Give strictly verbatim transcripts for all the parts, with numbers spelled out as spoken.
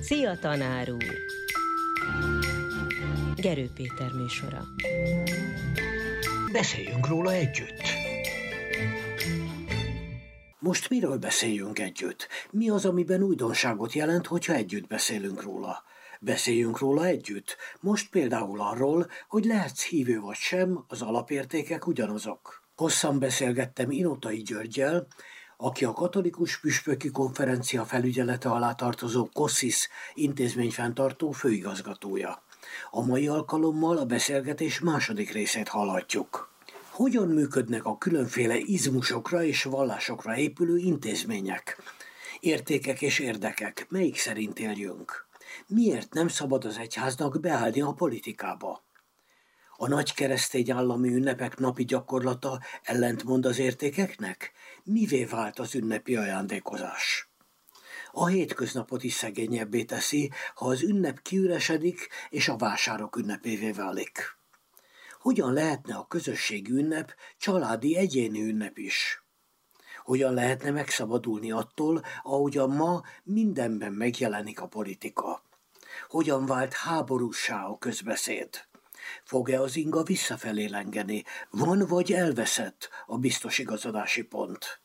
Szia, tanár úr! Gerő Péter műsora. Beszéljünk róla együtt. Most miről beszéljünk együtt? Mi az, amiben újdonságot jelent, hogyha együtt beszélünk róla? Beszéljünk róla együtt. Most például arról, hogy lehetsz hívő vagy sem, az alapértékek ugyanazok. Hosszan beszélgettem Inotai Györggyel, aki a Katolikus Püspöki Konferencia felügyelete alá tartozó KOSZISZ intézményfenntartó főigazgatója. A mai alkalommal a beszélgetés második részét hallhatjuk. Hogyan működnek a különféle izmusokra és vallásokra épülő intézmények? Értékek és érdekek, melyik szerint éljünk? Miért nem szabad az egyháznak beállni a politikába? A nagy keresztény állami ünnepek napi gyakorlata ellentmond az értékeknek? Mivé vált az ünnepi ajándékozás? A hétköznapot is szegényebbé teszi, ha az ünnep kiüresedik és a vásárok ünnepévé válik. Hogyan lehetne a közösségi ünnep családi, egyéni ünnep is? Hogyan lehetne megszabadulni attól, ahogyan ma mindenben megjelenik a politika? Hogyan vált háborússá a közbeszéd? Fog-e az inga visszafelé lengeni? Van vagy elveszett a biztos igazodási pont?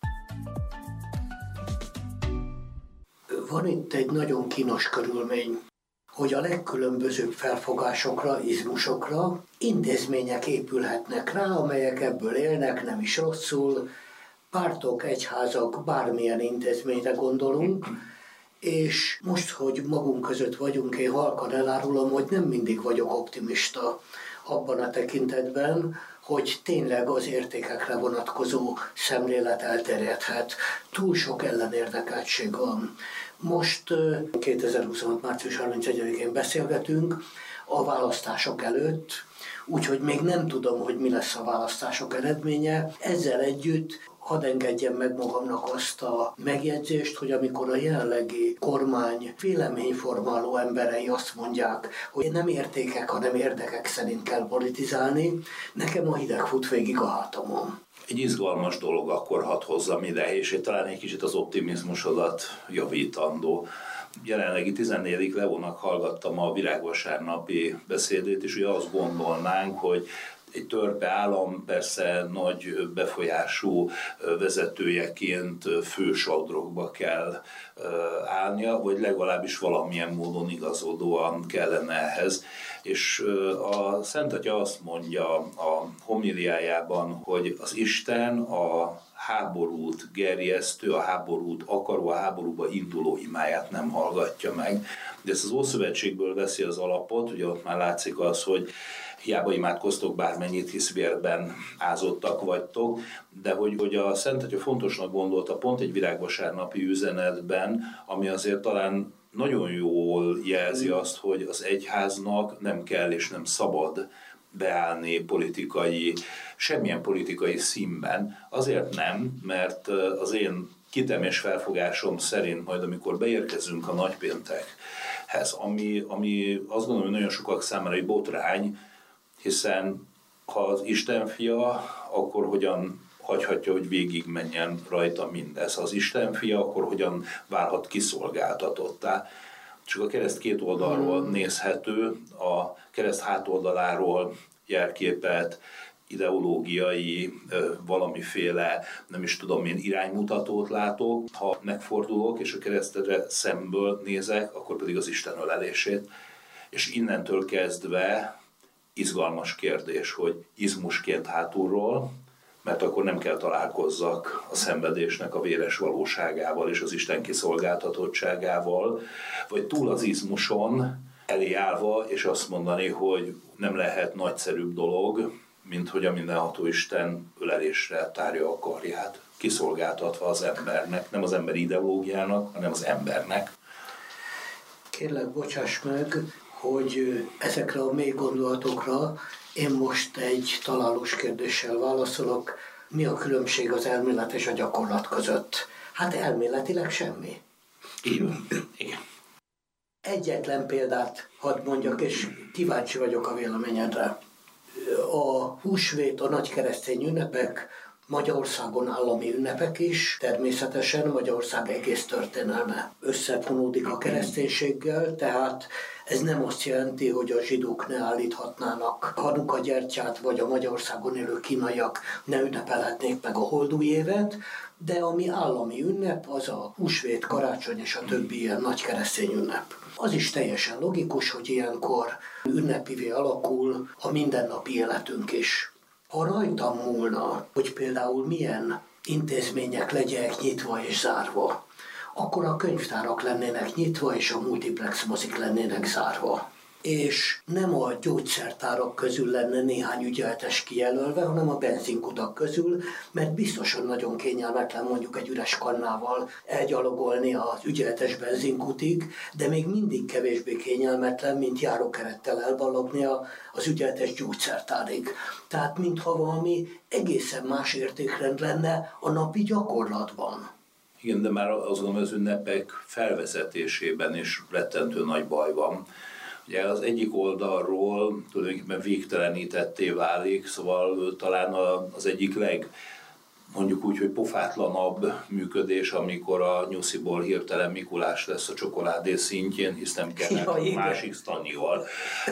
Van itt egy nagyon kínos körülmény, hogy a legkülönbözőbb felfogásokra, izmusokra intézmények épülhetnek rá, amelyek ebből élnek, nem is rosszul, pártok, egyházak, bármilyen intézményre gondolunk, és most, hogy magunk között vagyunk, én halkan elárulom, hogy nem mindig vagyok optimista abban a tekintetben, hogy tényleg az értékekre vonatkozó szemlélet elterjedhet. Túl sok ellenérdekeltség van. Most kétezer-huszonhat. március harmincegyedikén beszélgetünk a választások előtt, úgyhogy még nem tudom, hogy mi lesz a választások eredménye. Ezzel együtt hadd engedjem meg magamnak azt a megjegyzést, hogy amikor a jelenlegi kormány véleményformáló emberei azt mondják, hogy nem értékek, hanem érdekek szerint kell politizálni, nekem a hideg fut végig a hátamon. Egy izgalmas dolog akkor hadd hozzam ide, és én talán egy kicsit az optimizmusodat javítandó. Jelenlegi tizennegyedik Leónak hallgattam a virágvasárnapi beszédét, és ugye azt gondolnánk, hogy egy törpe állam persze nagy befolyású vezetőjeként fősodrokba kell állnia, vagy legalábbis valamilyen módon igazodóan kellene ehhez. És a Szent Atya azt mondja a homiliájában, hogy az Isten a háborút gerjesztő, a háborút akaró, a háborúba induló imáját nem hallgatja meg. De ezt az Ószövetségből veszi az alapot, ugye ott már látszik az, hogy hiába imádkoztok bármennyit, hisz vérben ázottak vagytok, de hogy, hogy a Szent Atya fontosnak gondolta pont egy virágvasárnapi üzenetben, ami azért talán nagyon jól jelzi azt, hogy az egyháznak nem kell és nem szabad beállni politikai, semmilyen politikai színben. Azért nem, mert az én kitem és felfogásom szerint majd amikor beérkezünk a nagypéntekhez, ami, ami azt gondolom, hogy nagyon sokak számára egy botrány, hiszen ha az Isten fia, akkor hogyan hagyhatja, hogy végig menjen rajta mindez. Ha az Isten fia, akkor hogyan válhat kiszolgáltatottá. Csak a kereszt két oldalról nézhető, a kereszt hátoldaláról jelképet, ideológiai, valamiféle, nem is tudom én, iránymutatót látok. Ha megfordulok és a keresztre szemből nézek, akkor pedig az Isten ölelését. És innentől kezdve izgalmas kérdés, hogy izmusként hátulról, mert akkor nem kell találkozzak a szenvedésnek a véres valóságával és az Isten kiszolgáltatottságával, vagy túl az izmuson elé állva, és azt mondani, hogy nem lehet nagyszerűbb dolog, mint hogy a mindenható Isten ölelésre tárja a karját, kiszolgáltatva az embernek, nem az emberi ideológiának, hanem az embernek. Kérlek, bocsáss meg, hogy ezekre a mély gondolatokra én most egy találós kérdéssel válaszolok. Mi a különbség az elmélet és a gyakorlat között? Hát elméletileg semmi. Igen. Igen. Egyetlen példát hadd mondjak, és kíváncsi vagyok a véleményedre. A húsvét, a nagy keresztény ünnepek Magyarországon állami ünnepek is, természetesen Magyarország egész történelme összefonódik a kereszténységgel, tehát ez nem azt jelenti, hogy a zsidók ne állíthatnának Hanuka gyertyát, vagy a Magyarországon élő kínaiak ne ünnepelhetnék meg a holdúj évet, de ami állami ünnep, az a húsvét, karácsony és a többi ilyen nagy keresztény ünnep. Az is teljesen logikus, hogy ilyenkor ünnepivé alakul a mindennapi életünk is. Ha rajtam múlna, hogy például milyen intézmények legyenek nyitva és zárva, akkor a könyvtárak lennének nyitva, és a multiplex mozik lennének zárva. És nem a gyógyszertárak közül lenne néhány ügyeletes kijelölve, hanem a benzinkutak közül, mert biztosan nagyon kényelmetlen mondjuk egy üres kannával elgyalogolni az ügyeletes benzinkutig, de még mindig kevésbé kényelmetlen, mint járókerettel elballogni az ügyeletes gyógyszertárig. Tehát mintha valami egészen más értékrend lenne a napi gyakorlatban. Igen, de már azon az ünnepek felvezetésében is rettentő nagy baj van. Ugye az egyik oldalról tulajdonképpen végtelenítetté válik, szóval talán az egyik leg, mondjuk úgy, hogy pofátlanabb működés, amikor a nyusziból hirtelen Mikulás lesz a csokoládé szintjén, hisz nem kellett ja, másik sztanyival.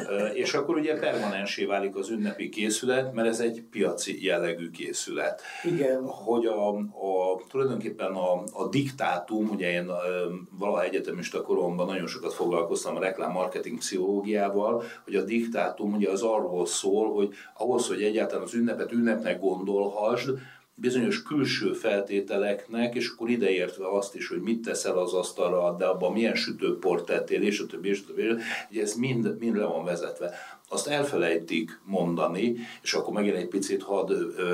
És akkor ugye permanensé válik az ünnepi készület, mert ez egy piaci jellegű készület. Igen. Hogy a, a, tulajdonképpen a, a diktátum, ugye én valaha egyetemista koromban nagyon sokat foglalkoztam a reklám-marketing pszichológiával, hogy a diktátum ugye az arról szól, hogy ahhoz, hogy egyáltalán az ünnepet ünnepnek gondolhassd, bizonyos külső feltételeknek, és akkor ideértve azt is, hogy mit teszel az asztalra, de abban milyen sütőport tettél, és a többi, és a többi, ugye ez mind, mind le van vezetve. Azt elfelejtik mondani, és akkor megint egy picit hadd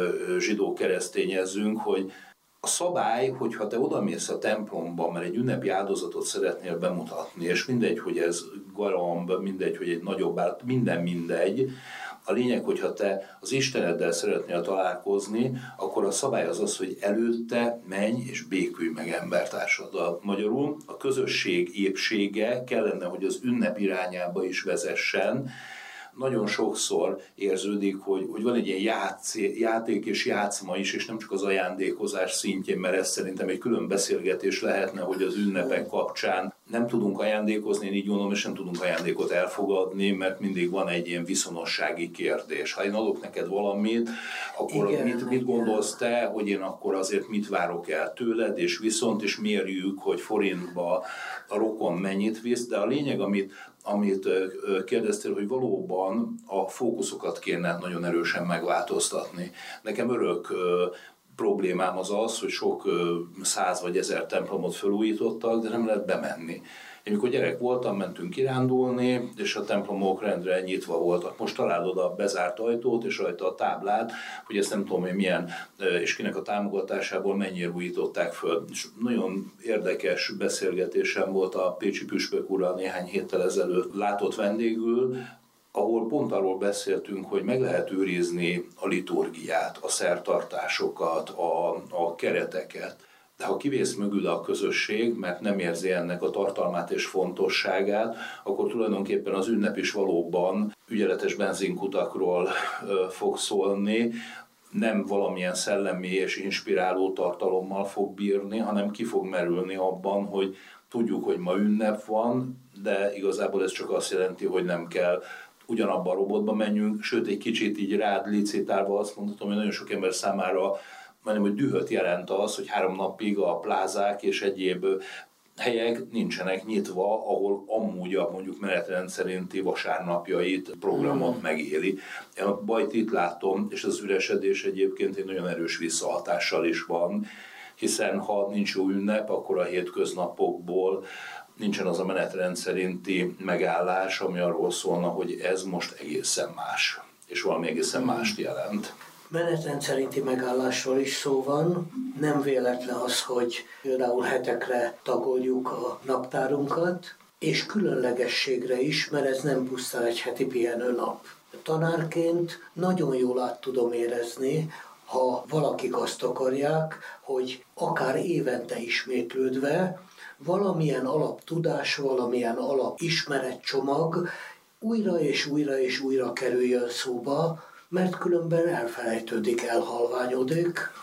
zsidó-keresztényezzünk, hogy a szabály, hogyha te odamész a templomba, mert egy ünnepi áldozatot szeretnél bemutatni, és mindegy, hogy ez garamb, mindegy, hogy egy nagyobb állat, minden mindegy, a lényeg, hogyha te az Isteneddel szeretnél találkozni, akkor a szabály az az, hogy előtte menj és békülj meg embertársaddal. Magyarul a közösség épsége kellene, hogy az ünnep irányába is vezessen. Nagyon sokszor érződik, hogy, hogy van egy ilyen játsz, játék és játszma is, és nem csak az ajándékozás szintjén, mert ez szerintem egy külön beszélgetés lehetne, hogy az ünnepek kapcsán nem tudunk ajándékozni, én így gondolom, és nem tudunk ajándékot elfogadni, mert mindig van egy ilyen viszonossági kérdés. Ha én adok neked valamit, akkor igen, mit, mit gondolsz te, hogy én akkor azért mit várok el tőled, és viszont is mérjük, hogy forintba a rokon mennyit visz, de a lényeg, amit amit kérdeztél, hogy valóban a fókuszokat kéne nagyon erősen megváltoztatni. Nekem örök problémám az az, hogy sok száz vagy ezer templomot felújítottak, de nem lehet bemenni. Én mikor gyerek voltam, mentünk kirándulni, és a templomok rendre nyitva voltak. Most találod a bezárt ajtót, és rajta a táblát, hogy ezt nem tudom, hogy milyen, és kinek a támogatásából mennyire újították föl. És nagyon érdekes beszélgetésem volt a pécsi püspök úrral néhány héttel ezelőtt látott vendégül, ahol pont arról beszéltünk, hogy meg lehet őrizni a liturgiát, a szertartásokat, a, a kereteket. De ha kivész mögül a közösség, mert nem érzi ennek a tartalmát és fontosságát, akkor tulajdonképpen az ünnep is valóban ügyeletes benzinkutakról fog szólni, nem valamilyen szellemi és inspiráló tartalommal fog bírni, hanem ki fog merülni abban, hogy tudjuk, hogy ma ünnep van, de igazából ez csak azt jelenti, hogy nem kell ugyanabban a robotba menjünk, sőt egy kicsit így rád licitálva azt mondhatom, hogy nagyon sok ember számára majdnem, hogy dühöt jelent az, hogy három napig a plázák és egyéb helyek nincsenek nyitva, ahol amúgy a mondjuk menetrend szerinti vasárnapjait programot megéli. Én a bajt itt látom, és az üresedés egyébként egy nagyon erős visszahatással is van, hiszen ha nincs jó ünnep, akkor a hétköznapokból nincsen az a menetrend szerinti megállás, ami arról szólna, hogy ez most egészen más, és valami egészen mást jelent. Menetrend szerinti megállásról is szó van. Nem véletlen az, hogy például hetekre tagoljuk a naptárunkat, és különlegességre is, mert ez nem pusztán egy heti pihenőnap. Tanárként nagyon jól át tudom érezni, ha valakik azt akarják, hogy akár évente ismétlődve valamilyen alaptudás, valamilyen alapismeretcsomag újra és újra és újra kerüljön szóba, mert különben elfelejtődik, elhalványodik,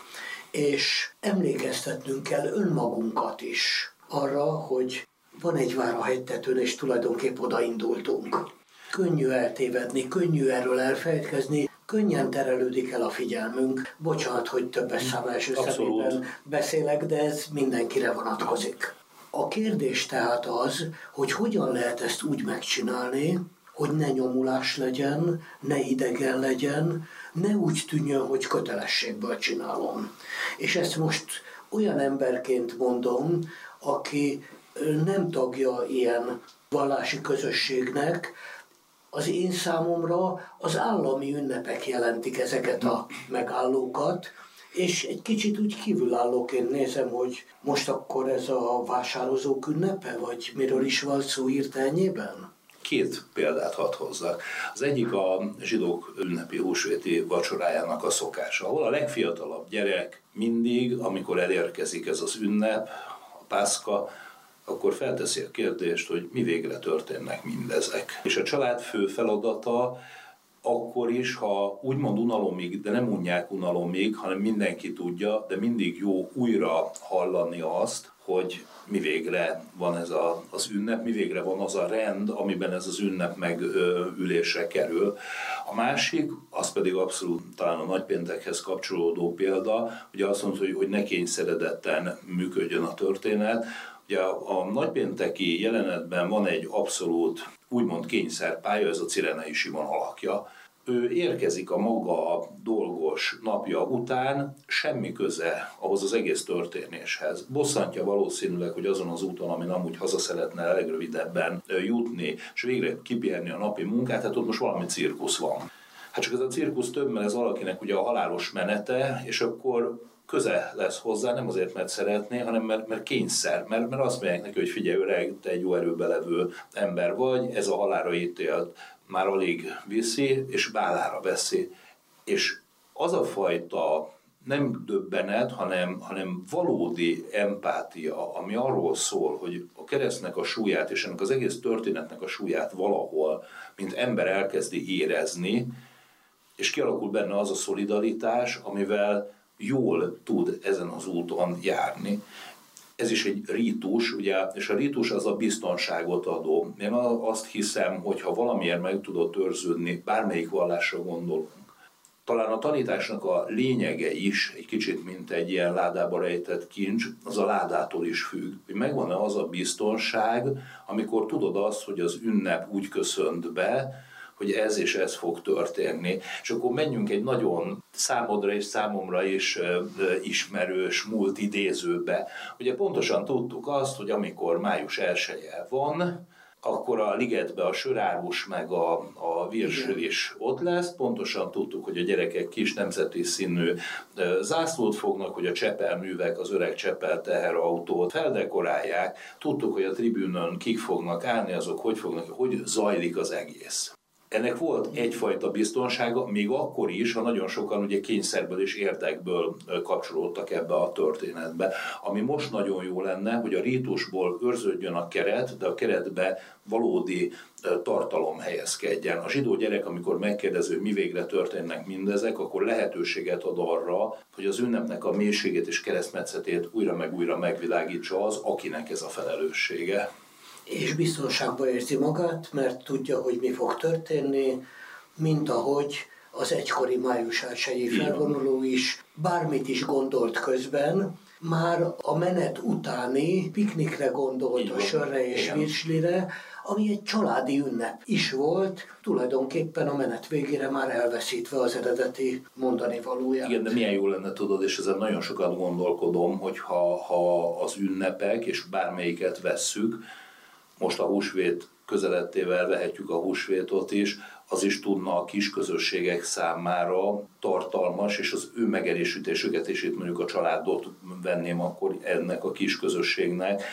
és emlékeztetnünk kell önmagunkat is arra, hogy van egy vár a hegytetőn, és tulajdonképp odaindultunk. Könnyű eltévedni, könnyű erről elfelejtkezni, könnyen terelődik el a figyelmünk. Bocsánat, hogy többes szám első szemében beszélek, de ez mindenkire vonatkozik. A kérdés tehát az, hogy hogyan lehet ezt úgy megcsinálni, hogy ne nyomulás legyen, ne idegen legyen, ne úgy tűnjön, hogy kötelességből csinálom. És ezt most olyan emberként mondom, aki nem tagja ilyen vallási közösségnek, az én számomra az állami ünnepek jelentik ezeket a megállókat, és egy kicsit úgy kívülállóként nézem, hogy most akkor ez a vásározók ünnepe, vagy miről is van szó hirtelenjében? Két példát hadd hozzak. Az egyik a zsidók ünnepi húsvéti vacsorájának a szokása, ahol a legfiatalabb gyerek mindig, amikor elérkezik ez az ünnep, a Pászka, akkor felteszi a kérdést, hogy mi végre történnek mindezek. És a család fő feladata akkor is, ha úgymond unalomig, de nem unják unalomig, hanem mindenki tudja, de mindig jó újra hallani azt, hogy mi végre van ez a, az ünnep, mi végre van az a rend, amiben ez az ünnep megülésre kerül. A másik, az pedig abszolút talán a nagypéntekhez kapcsolódó példa, ugye azt mondta, hogy, hogy ne kényszeredetten működjön a történet. Ugye a, a nagypénteki jelenetben van egy abszolút úgymond kényszerpálya, ez a Cirenei Simon alakja. Ő érkezik a maga dolgos napja után, semmi köze ahhoz az egész történéshez. Bosszantja valószínűleg, hogy azon az úton, amin amúgy haza szeretne legrövidebben jutni, és végre kipihenni a napi munkát, hát ott most valami cirkusz van. Hát csak ez a cirkusz több, mert ez valakinek ugye a halálos menete, és akkor köze lesz hozzá, nem azért, mert szeretné, hanem mert, mert kényszer, mert, mert azt mondják neki, hogy figyelj öreg, te egy jó erőbe levő ember vagy, ez a halálra ítélt már alig viszi, és bálára veszi. És az a fajta nem döbbenet, hanem, hanem valódi empátia, ami arról szól, hogy a keresztnek a súlyát, és ennek az egész történetnek a súlyát valahol, mint ember elkezdi érezni, és kialakul benne az a szolidaritás, amivel jól tud ezen az úton járni. Ez is egy rítus, ugye, és a rítus az a biztonságot adó. Én azt hiszem, hogy ha valamiért meg tudod őrződni, bármelyik vallásra gondolunk, talán a tanításnak a lényege is, egy kicsit mint egy ilyen ládába rejtett kincs, az a ládától is függ. Hogy megvan-e az a biztonság, amikor tudod azt, hogy az ünnep úgy köszönt be, hogy ez és ez fog történni. És akkor menjünk egy nagyon számodra és számomra is ismerős múlt idézőbe. Ugye pontosan tudtuk azt, hogy amikor május elseje van, akkor a ligetbe a sörárus meg a, a virső is ott lesz. Pontosan tudtuk, hogy a gyerekek kis nemzeti színű zászlót fognak, hogy a csepelművek az öreg csepel teherautót feldekorálják. Tudtuk, hogy a tribűnön kik fognak állni, azok hogy fognak, hogy zajlik az egész. Ennek volt egyfajta biztonsága, még akkor is, ha nagyon sokan ugye kényszerből és érdekből kapcsolódtak ebbe a történetbe. Ami most nagyon jó lenne, hogy a rítusból őrződjön a keret, de a keretbe valódi tartalom helyezkedjen. A zsidó gyerek, amikor megkérdező, mi végre történnek mindezek, akkor lehetőséget ad arra, hogy az ünnepnek a mélységét és keresztmetszetét újra meg újra megvilágítsa az, akinek ez a felelőssége. És biztonságban érzi magát, mert tudja, hogy mi fog történni, mint ahogy az egykori május elsejei felvonuló is bármit is gondolt közben, már a menet utáni piknikre gondolt, a sörre és virslire, ami egy családi ünnep is volt, tulajdonképpen a menet végére már elveszítve az eredeti mondani valóját. Igen, de milyen jó lenne, tudod, és ezen nagyon sokat gondolkodom, hogy ha, ha az ünnepek, és bármelyiket vesszük, most a húsvét közelettével vehetjük a húsvétot is, az is tudna a kis közösségek számára tartalmas, és az ő megerősítésüket, és itt mondjuk a családot venném akkor ennek a kis közösségnek,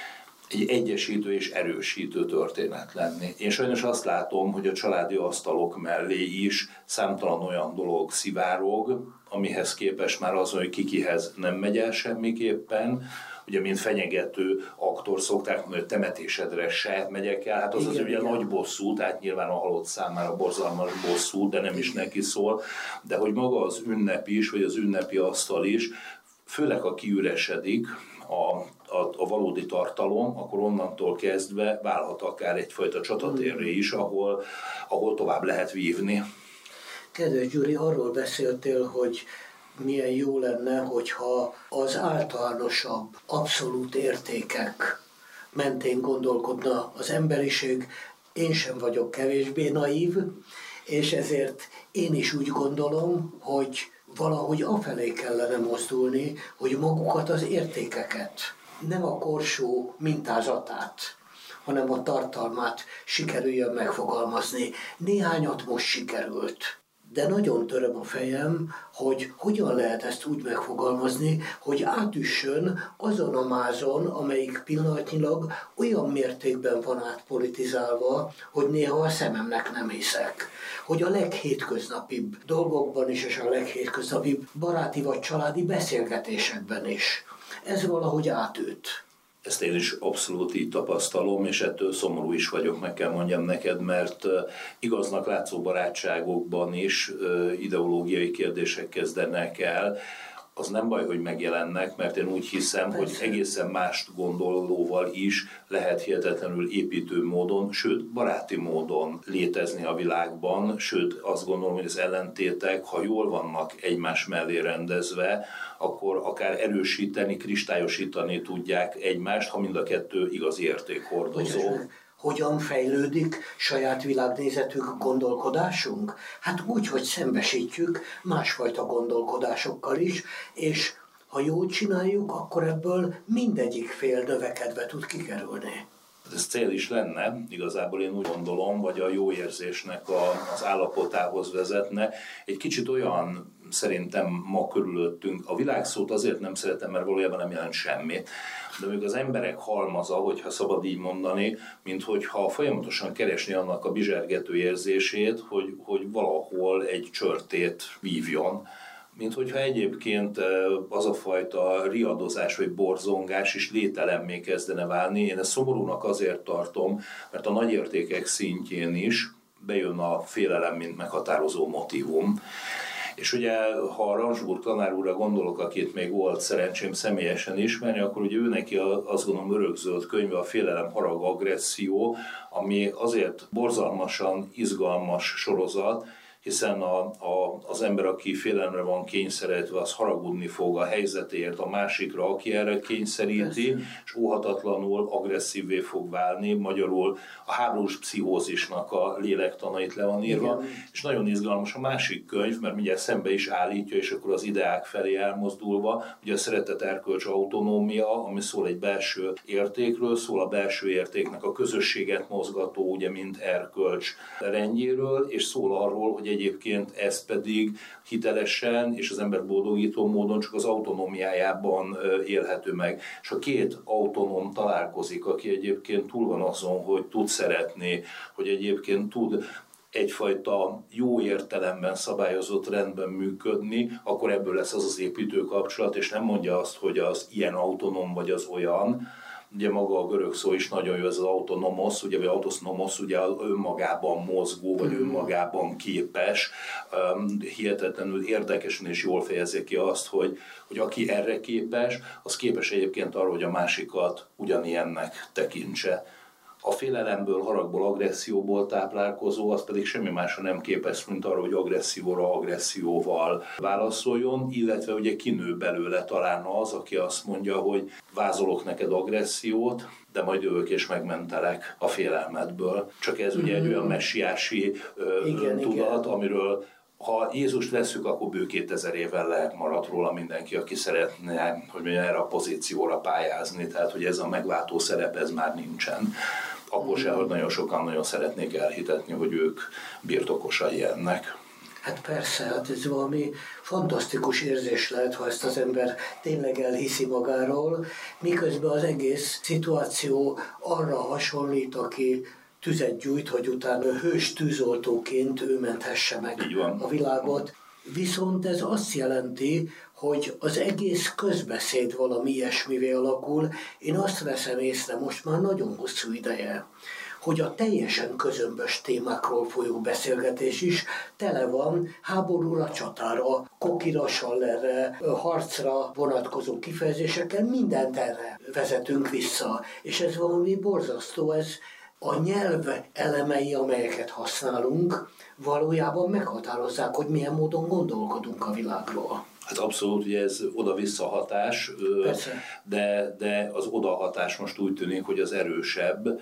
egy egyesítő és erősítő történet lenni. Én sajnos azt látom, hogy a családi asztalok mellé is számtalan olyan dolog szivárog, amihez képest már az, hogy kikihez nem megy el semmiképpen, ugye mint fenyegető aktor szokták mondani, hogy temetésedre se megyek el, hát az igen, az ugye igen. Nagy bosszú, tehát nyilván a halott számára borzalmas bosszú, de nem is neki szól, de hogy maga az ünnep is, vagy az ünnepi asztal is főleg ha kiüresedik a, a, a valódi tartalom, akkor onnantól kezdve válhat akár egyfajta csatatérré is, ahol, ahol tovább lehet vívni. Kedves Gyuri, arról beszéltél, hogy milyen jó lenne, hogyha az általánosabb, abszolút értékek mentén gondolkodna az emberiség. Én sem vagyok kevésbé naív, és ezért én is úgy gondolom, hogy valahogy afelé kellene mozdulni, hogy magukat az értékeket, nem a korsó mintázatát, hanem a tartalmát sikerüljön megfogalmazni. Néhányat most sikerült. De nagyon töröm a fejem, hogy hogyan lehet ezt úgy megfogalmazni, hogy átüssön azon a mázon, amelyik pillanatnyilag olyan mértékben van átpolitizálva, hogy néha a szememnek nem hiszek. Hogy a leghétköznapibb dolgokban is, és a leghétköznapibb baráti vagy családi beszélgetésekben is. Ez valahogy átüt. Ezt én is abszolút így tapasztalom, és ettől szomorú is vagyok, meg kell mondjam neked, mert igaznak látszó barátságokban is ideológiai kérdések kezdenek el. Az nem baj, hogy megjelennek, mert én úgy hiszem, Persze. hogy egészen mást gondolóval is lehet hihetetlenül építő módon, sőt, baráti módon létezni a világban, sőt, azt gondolom, hogy az ellentétek, ha jól vannak egymás mellé rendezve, akkor akár erősíteni, kristályosítani tudják egymást, ha mind a kettő igazi értékhordozó. Hogyan fejlődik saját világnézetük, gondolkodásunk? Hát úgy, hogy szembesítjük másfajta gondolkodásokkal is, és ha jól csináljuk, akkor ebből mindegyik fél növekedve tud kikerülni. Ez cél is lenne, igazából én úgy gondolom, vagy a jó érzésnek a, az állapotához vezetne. Egy kicsit olyan szerintem ma körülöttünk. A világszót azért nem szeretem, mert valójában nem jelent semmit. De még az emberek halmaza, hogyha szabad így mondani, mint hogyha folyamatosan keresni annak a bizsergető érzését, hogy, hogy valahol egy csörtét vívjon. Mint hogyha egyébként az a fajta riadozás vagy borzongás is lételemmé kezdene válni. Én ezt szomorúnak azért tartom, mert a nagyértékek szintjén is bejön a félelem, mint meghatározó motívum. És ugye, ha a Ranzsburg tanár úrra gondolok, akit még volt szerencsém személyesen ismerni, akkor ugye ő neki azt gondolom örökzöld könyve, a Félelem, harag, agresszió, ami azért borzalmasan izgalmas sorozat, hiszen a, a, az ember, aki félelemre van kényszerítve, az haragudni fog a helyzetért a másikra, aki erre kényszeríti, Persze. és óhatatlanul agresszívvé fog válni. Magyarul a háborús pszichózisnak a lélektanait le van írva, Igen. és nagyon izgalmas a másik könyv, mert mindjárt szembe is állítja, és akkor az ideák felé elmozdulva, ugye a Szeretet, erkölcs, autonómia, ami szól egy belső értékről, szól a belső értéknek a közösséget mozgató, ugye, mint erkölcs rendjéről, és szól arról, hogy egyébként ez pedig hitelesen és az ember boldogító módon csak az autonómiájában élhető meg. És ha két autonóm találkozik, aki egyébként túl van azon, hogy tud szeretni, hogy egyébként tud egyfajta jó értelemben szabályozott rendben működni, akkor ebből lesz az az építő kapcsolat, és nem mondja azt, hogy az ilyen autonóm vagy az olyan. Ugye maga a görög szó is nagyon jó, ez az autonomos, ugye, vagy autonomos, ugye önmagában mozgó, vagy önmagában képes, hihetetlenül érdekesen és jól fejezi ki azt, hogy, hogy aki erre képes, az képes egyébként arra, hogy a másikat ugyanilyennek tekintse. A félelemből, haragból, agresszióból táplálkozó, az pedig semmi másra nem képes, mint arra, hogy agresszióra agresszióval válaszoljon, illetve ugye kinő belőle talán az, aki azt mondja, hogy vázolok neked agressziót, de majd jövök és megmentelek a félelmedből. Csak ez ugye egy olyan messiási ö, igen, tudat, igen. amiről ha Jézust vesszük, akkor bő kétezer évvel lehet maradt róla mindenki, aki szeretne, hogy mondjam, erre a pozícióra pályázni. Tehát, hogy ez a megváltó szerep, ez már nincsen. Akkor se, hogy nagyon sokan nagyon szeretnék elhitetni, hogy ők birtokosai ennek. Hát persze, hát ez valami fantasztikus érzés lehet, ha ezt az ember tényleg elhiszi magáról, miközben az egész szituáció arra hasonlít, aki tüzet gyújt, hogy utána hős tűzoltóként ő menthesse meg a világot. Viszont ez azt jelenti, hogy az egész közbeszéd valami ilyesmivé alakul. Én azt veszem észre most már nagyon hosszú ideje, hogy a teljesen közömbös témákról folyó beszélgetés is tele van háborúra, csatára, kokira, sallerre, harcra vonatkozó kifejezésekkel, mindent erre vezetünk vissza. És ez valami borzasztó, ez a nyelv elemei, amelyeket használunk, valójában meghatározzák, hogy milyen módon gondolkodunk a világról. Hát abszolút, ugye ez oda-vissza hatás, de, de az oda-hatás most úgy tűnik, hogy az erősebb.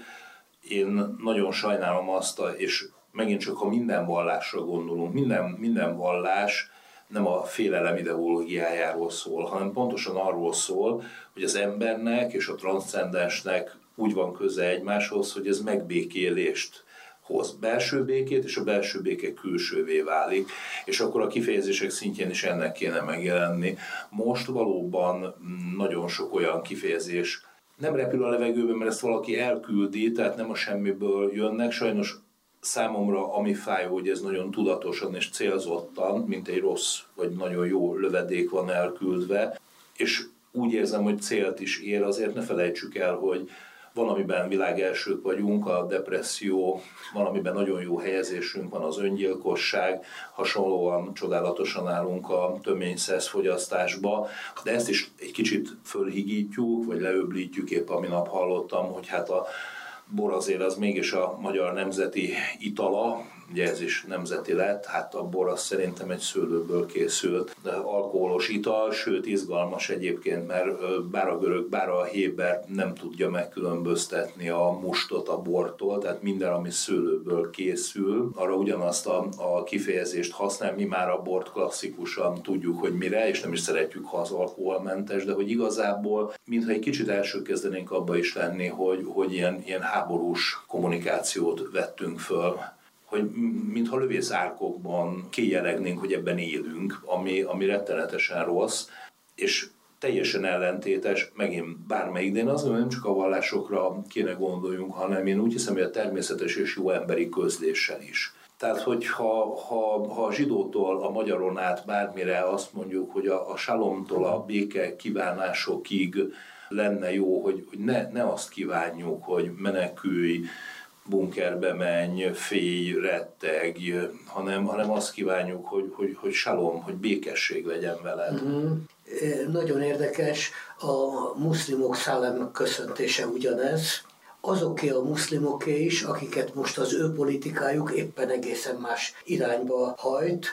Én nagyon sajnálom azt, és megint csak ha minden vallásra gondolunk, minden, minden vallás nem a félelem ideológiájáról szól, hanem pontosan arról szól, hogy az embernek és a transzcendensnek úgy van köze egymáshoz, hogy ez megbékélést hoz. Belső békét, és a belső béke külsővé válik, és akkor a kifejezések szintjén is ennek kéne megjelenni. Most valóban nagyon sok olyan kifejezés nem repül a levegőben, mert ezt valaki elküldi, tehát nem a semmiből jönnek. Sajnos számomra ami fáj, hogy ez nagyon tudatosan és célzottan, mint egy rossz vagy nagyon jó lövedék van elküldve, és úgy érzem, hogy célt is ér, azért ne felejtsük el, hogy van, amiben világelsők vagyunk, a depresszió, van, amiben nagyon jó helyezésünk van, az öngyilkosság, hasonlóan csodálatosan állunk a töményszesz fogyasztásba, de ezt is egy kicsit fölhigítjuk, vagy leöblítjük, épp a minap hallottam, hogy hát a bor azért az mégis a magyar nemzeti itala, ugye ez is nemzeti lett, hát a bor az szerintem egy szőlőből készült alkoholos ital, sőt izgalmas egyébként, mert bár a görög, bár a héber nem tudja megkülönböztetni a mustot a bortól, tehát minden, ami szőlőből készül, arra ugyanazt a, a kifejezést használ, mi már a bort klasszikusan tudjuk, hogy mire, és nem is szeretjük, ha az alkoholmentes, de hogy igazából, mintha egy kicsit első kezdenénk abba is lenni, hogy, hogy ilyen, ilyen háborús kommunikációt vettünk föl, hogy mintha lövészárkokban kijelegnénk, hogy ebben élünk, ami, ami rettenetesen rossz, és teljesen ellentétes, megint bármelyik, de én azt gondolom, nem csak a vallásokra kéne gondoljunk, hanem én úgy hiszem, hogy a természetes és jó emberi közléssel is. Tehát, hogy ha, ha, ha a zsidótól a magyaron át bármire azt mondjuk, hogy a, a salomtól a béke kívánásokig lenne jó, hogy, hogy ne, ne azt kívánjuk, hogy menekülj, bunkerbe menj, félj, rettegj, hanem, hanem azt kívánjuk, hogy, hogy, hogy salom, hogy békesség legyen veled. Mm-hmm. Nagyon érdekes, a muszlimok szellem köszöntése ugyanez. Azoké a muszlimoké is, akiket most az ő politikájuk éppen egészen más irányba hajt,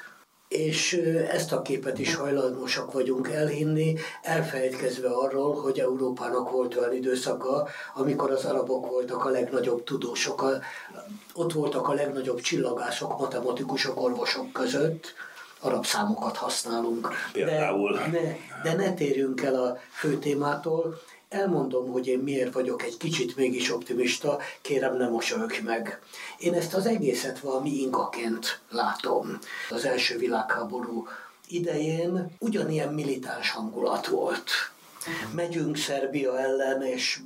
és ezt a képet is hajlamosak vagyunk elhinni, elfelejtkezve arról, hogy Európának volt olyan időszaka, amikor az arabok voltak a legnagyobb tudósok, ott voltak a legnagyobb csillagászok, matematikusok, orvosok között, arab számokat használunk. Például. De ne, de ne térjünk el a fő témától. Elmondom, hogy én miért vagyok egy kicsit mégis optimista, kérem, ne mosolyogj meg. Én ezt az egészet valami ingaként látom. Az első világháború idején ugyanilyen militáns hangulat volt. Megyünk Szerbia ellen, és,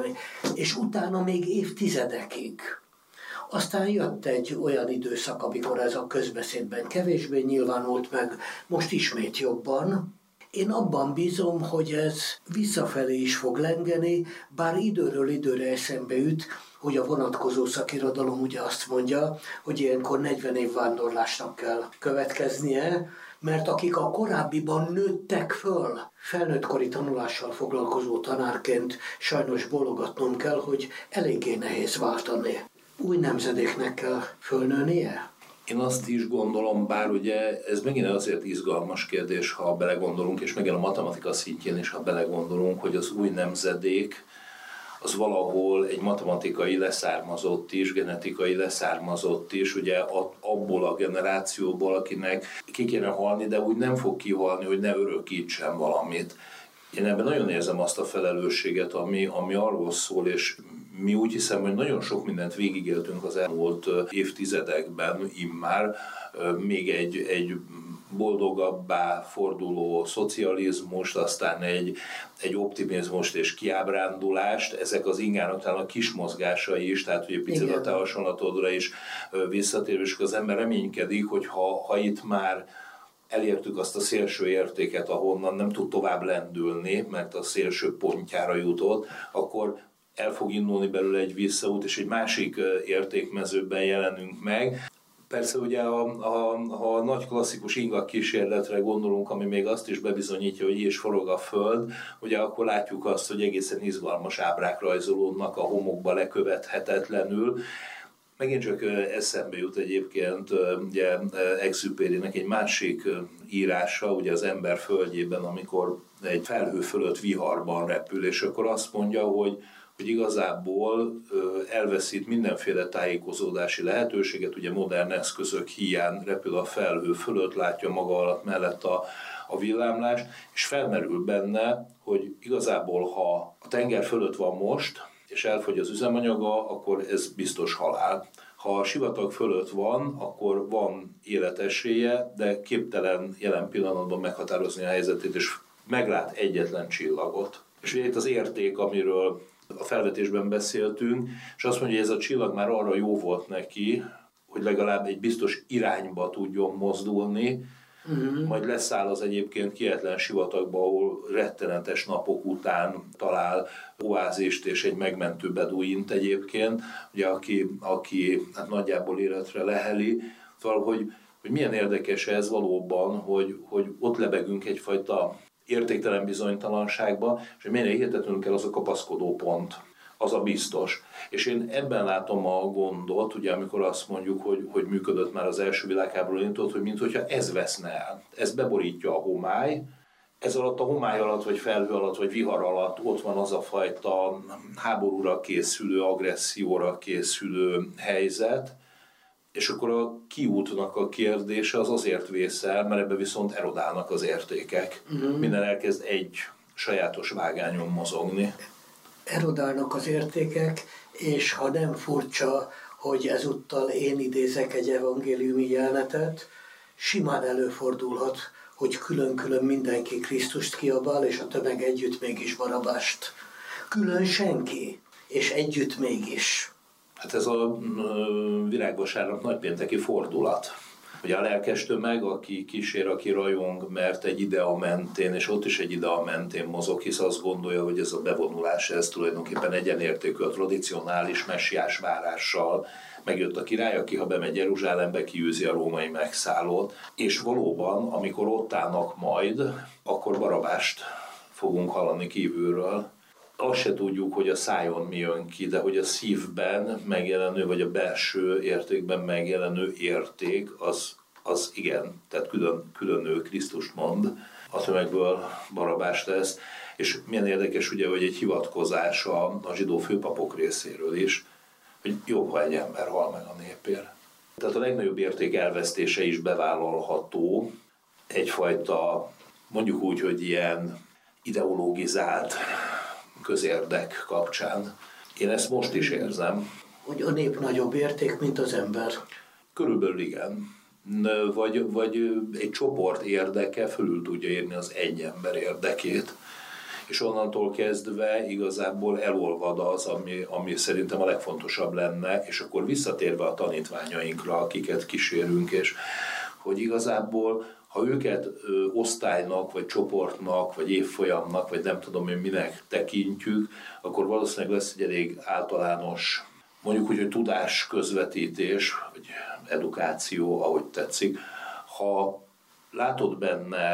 és utána még évtizedekig. Aztán jött egy olyan időszak, amikor ez a közbeszédben kevésbé nyilvánult meg, most ismét jobban. Én abban bízom, hogy ez visszafelé is fog lengeni, bár időről időre eszembe üt, hogy a vonatkozó szakirodalom ugye azt mondja, hogy ilyenkor negyven év vándorlásnak kell következnie, mert akik a korábbiban nőttek föl, felnőttkori tanulással foglalkozó tanárként sajnos bólogatnom kell, hogy eléggé nehéz váltani. Új nemzedéknek kell fölnőnie? Én azt is gondolom, bár ugye ez megint azért izgalmas kérdés, ha belegondolunk, és megint a matematika szintjén is, ha belegondolunk, hogy az új nemzedék az valahol egy matematikai leszármazott is, genetikai leszármazott is, ugye abból a generációból, akinek ki kéne halni, de úgy nem fog kihalni, hogy ne örökítsen valamit. Én ebben nagyon érzem azt a felelősséget, ami, ami arról szól, és mi úgy hiszem, hogy nagyon sok mindent végigéltünk az elmúlt évtizedekben immár, még egy, egy boldogabbá forduló szocializmust, aztán egy, egy optimizmust és kiábrándulást, ezek az ingának talán a kis mozgásai is, tehát hogy egy picit a te hasonlatodra is visszatérő, és az ember reménykedik, hogy ha, ha itt már elértük azt a szélső értéket, ahonnan nem tud tovább lendülni, mert a szélső pontjára jutott, akkor el fog indulni belőle egy visszaút, és egy másik értékmezőben jelenünk meg. Persze ugye a, a, a nagy klasszikus inga kísérletre gondolunk, ami még azt is bebizonyítja, hogy és forog a föld, ugye akkor látjuk azt, hogy egészen izgalmas ábrák rajzolódnak a homokba lekövethetetlenül. Megint csak eszembe jut egyébként ugye Exupérynek egy másik írása, ugye az Ember földjében, amikor egy felhő fölött viharban repül, és akkor azt mondja, hogy hogy igazából elveszít mindenféle tájékozódási lehetőséget, ugye modern eszközök hiány repül a felhő fölött, látja maga alatt mellett a, a villámlás, és felmerül benne, hogy igazából ha a tenger fölött van most, és elfogy az üzemanyaga, akkor ez biztos halál. Ha a sivatag fölött van, akkor van életesélye, de képtelen jelen pillanatban meghatározni a helyzetét, és meglát egyetlen csillagot. És ugye itt az érték, amiről a felvetésben beszéltünk, és azt mondja, hogy ez a csillag már arra jó volt neki, hogy legalább egy biztos irányba tudjon mozdulni, uh-huh. majd leszáll az egyébként kietlen sivatagba, ahol rettenetes napok után talál oázist és egy megmentő beduint egyébként, ugye, aki, aki hát nagyjából életre leheli. Szóval, hogy, hogy milyen érdekes ez valóban, hogy, hogy ott lebegünk egyfajta értéktelen bizonytalanságba, és mennyire hihetetlenül kell az a kapaszkodó pont, az a biztos. És én ebben látom a gondot, ugye amikor azt mondjuk, hogy, hogy működött már az első világháború indított, hogy minthogyha ez veszne el. Ez beborítja a homály, ez alatt a homály alatt, vagy felhő alatt, vagy vihar alatt ott van az a fajta háborúra készülő, agresszióra készülő helyzet, és akkor a kiútnak a kérdése az azért vészel, mert ebbe viszont erodálnak az értékek. Uh-huh. Minden elkezd egy sajátos vágányon mozogni. Erodálnak az értékek, és ha nem furcsa, hogy ezúttal én idézek egy evangéliumi jelenetet, simán előfordulhat, hogy külön-külön mindenki Krisztust kiabál, és a tömeg együtt mégis Barabást. Külön senki, és együtt mégis. Hát ez a virágvasárnap nagypénteki fordulat. Ugye a lelkes tömeg, aki kísér, aki rajong, mert egy idea mentén, és ott is egy idea mentén mozog, hisz azt gondolja, hogy ez a bevonulás, ez tulajdonképpen egyenértékű a tradicionális messiás várással. Megjött a király, aki ha bemegy Jeruzsálembe, kiűzi a római megszállót. És valóban, amikor ott állnak majd, akkor Barabást fogunk hallani kívülről. Azt se tudjuk, hogy a szájon mi jön ki, de hogy a szívben megjelenő, vagy a belső értékben megjelenő érték, az, az igen, tehát külön, külön ő Krisztust mond, a tömegből Barabás lesz. És milyen érdekes ugye, hogy egy hivatkozás a, a zsidó főpapok részéről is, hogy jobb, ha egy ember hal meg a népért. Tehát a legnagyobb érték elvesztése is bevállalható, egyfajta, mondjuk úgy, hogy ilyen ideologizált közérdek kapcsán. Én ezt most is érzem. Hogy a nép nagyobb érték, mint az ember. Körülbelül igen. Vagy, vagy egy csoport érdeke fölül tudja érni az egy ember érdekét. És onnantól kezdve igazából elolvad az, ami, ami szerintem a legfontosabb lenne, és akkor visszatérve a tanítványainkra, akiket kísérünk, és hogy igazából ha őket ö, osztálynak, vagy csoportnak, vagy évfolyamnak, vagy nem tudom én minek tekintjük, akkor valószínűleg lesz egy elég általános, mondjuk úgy, hogy tudás közvetítés, vagy edukáció, ahogy tetszik. Ha látod benne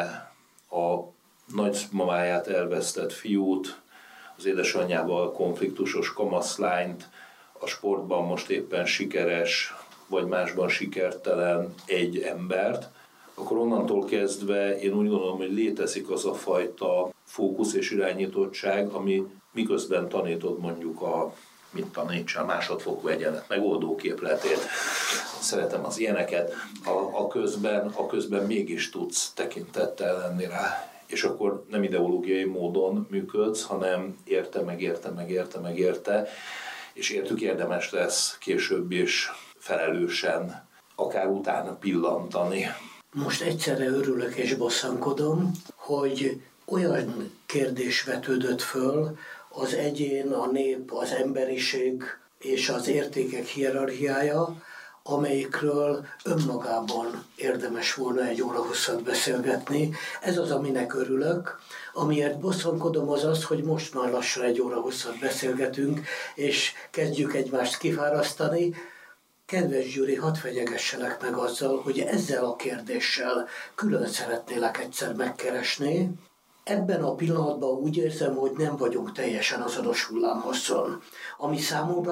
a nagymamáját elvesztett fiút, az édesanyjával konfliktusos kamaszlányt, a sportban most éppen sikeres, vagy másban sikertelen egy embert, akkor onnantól kezdve én úgy gondolom, hogy létezik az a fajta fókusz és irányítottság, ami miközben tanítod mondjuk a, mit tanítsa, a másodfokú egyenlet megoldó képletét. Szeretem az ilyeneket, a, a, közben, a közben mégis tudsz tekintettel lenni rá. És akkor nem ideológiai módon működsz, hanem érte, megérte, megérte, megérte, és értük érdemes lesz később is felelősen, akár utána pillantani. Most egyszerre örülök és bosszankodom, hogy olyan kérdés vetődött föl, az egyén, a nép, az emberiség és az értékek hierarchiája, amelyikről önmagában érdemes volna egy óra hosszat beszélgetni. Ez az, aminek örülök. Amiért bosszankodom, az az, hogy most már lassan egy óra hosszat beszélgetünk, és kezdjük egymást kifárasztani. Kedves Gyuri, hadd fenyegesselek meg azzal, hogy ezzel a kérdéssel külön szeretnélek egyszer megkeresni. Ebben a pillanatban úgy érzem, hogy nem vagyunk teljesen azonos hullámhosszon, ami számomra